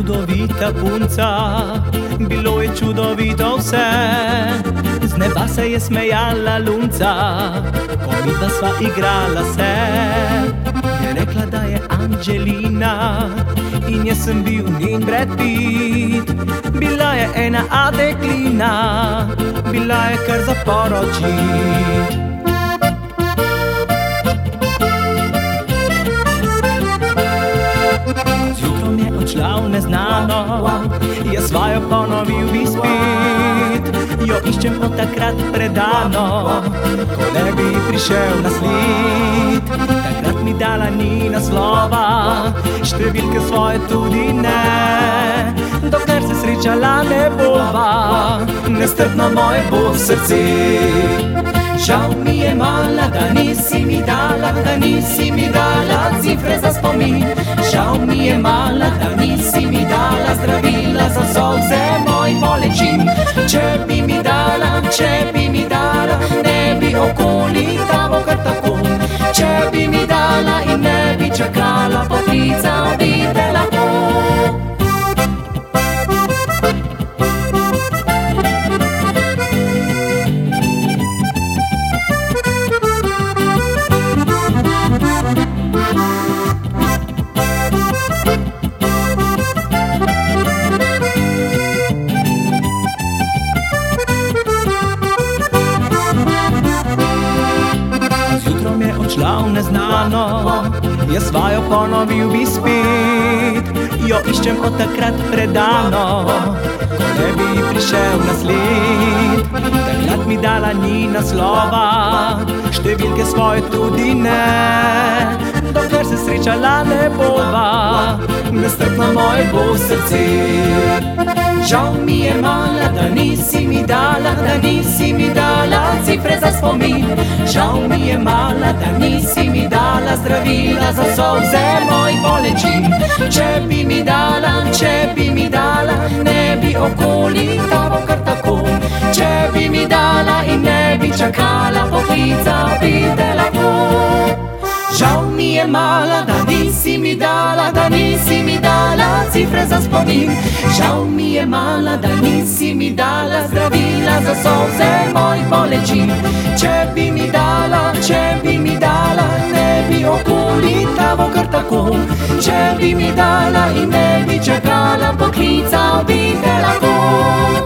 čudovita punca, bilo je čudovito vse. Z neba se je smejala lunca, ko midva sva igrala se. Je rekla, da je Angelina in jaz sem bil njen Brad Pitt. Bila je ena adeklina, bila je kar za poročit. Zjutrom je odšla v neznano, jaz svajo ponovil bi spet. Jo iščem od takrat predano, ko ne bi prišel na sled. Takrat mi dala ni naslova, številke svoje tudi ne. Dokler se srečala ne bova, nestrpno moje bo srce. Žal mi je mala, da nisi mi dala cifre za spomin. Žal mi je mala, da nisi mi dala zdravila za solze mojih bolečin. Če bi mi dala, ne bi okoli tamo kar tako. Če bi mi dala in ne bi čakala, poklica bi te lahko. Odšla v neznano, jaz svajo ponovil bi spet. Jo iščem od takrat predano, ko ne bi prišel na sled. Takrat mi dala ni naslova, številke svoje tudi ne. Dokler se srečala ne bova, nestrpno moje bo srce. Žal mi je mala, da nisi mi dala cifre za spomin. Žal mi je mala, da nisi mi dala zdravila za solze mojih bolečin. Če bi mi dala, ne bi okoli tamo kar tako. Če bi mi dala in ne bi čakala, poklica bi te lahko. Žal mi je mala, da nisi mi dala cifre za spomin. Žal mi je mala, da nisi mi dala zdravila za solze mojih bolečin. Če bi mi dala, ne bi okoli tamo kar tako. Če bi mi dala in ne bi čakala, poklical bi te lahko.